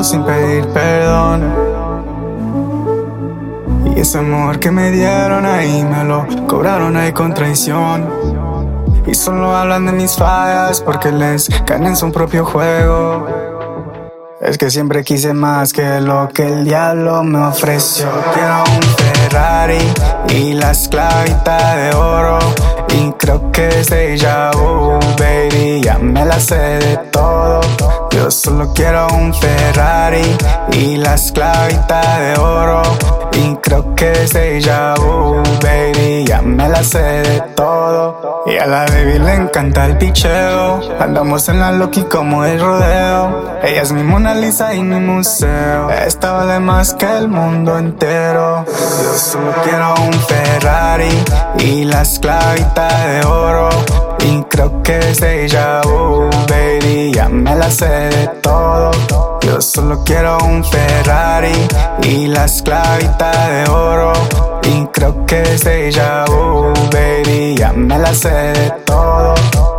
todo sin pedir perdón. Y ese amor que me dieron ahí me lo cobraron ahí con traición. Y solo hablan de mis fallas porque les gané en su propio juego. Es que siempre quise más que lo que el diablo me ofreció. Quiero un Ferrari y la esclavita de oro. Y creo que es déjà vu, baby, ya me la sé de todo. Yo solo quiero un Ferrari y la esclavita de oro. Y creo que es déjà vu, baby, ya me la sé de todo. Y a la baby le encanta el picheo. Andamos en la Loki como el rodeo. Ella es mi Mona Lisa y mi museo. Esta vale más que el mundo entero. Yo solo quiero un Ferrari y la esclavita de oro. Y creo que es déjà vu, baby, ya me la sé de todo. Yo solo quiero un Ferrari y la esclavita de oro. Y creo que es déjà vu, baby, ya me la sé de todo.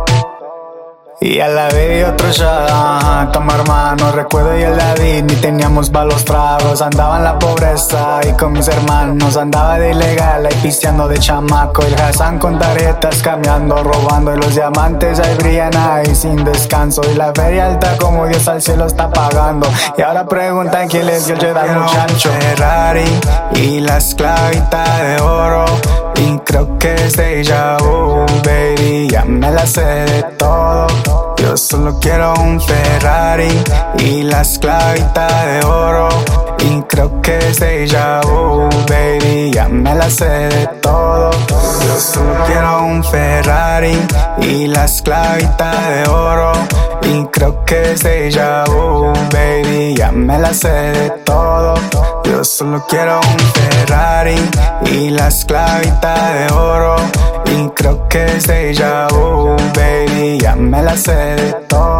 Y a la vez otro shot, toma hermano, recuerdo y el David, ni teníamos pa' los tragos. Andaba en la pobreza y con mis hermanos, andaba de ilegal ahí pisteando de chamaco. El Hassan con taretas, cambiando, robando, y los diamantes ahí brillan ahí sin descanso. Y la feria alta como Dios al cielo está pagando. Y ahora preguntan quién les dio el Jeddah muchacho. Ferrari y la esclavita de oro. Y creo que es déjà vu, baby, ya me la sé de todo. Yo solo quiero un Ferrari y la esclavita de oro. Y creo que es déjà vu, baby, ya me la sé de todo. Yo solo quiero un Ferrari y la esclavita de oro. Y creo que es déjà vu, baby, ya me la sé de todo. Yo solo quiero un Ferrari y la esclavita de oro. Y creo que es déjà vu, baby, ya me la sé de todo.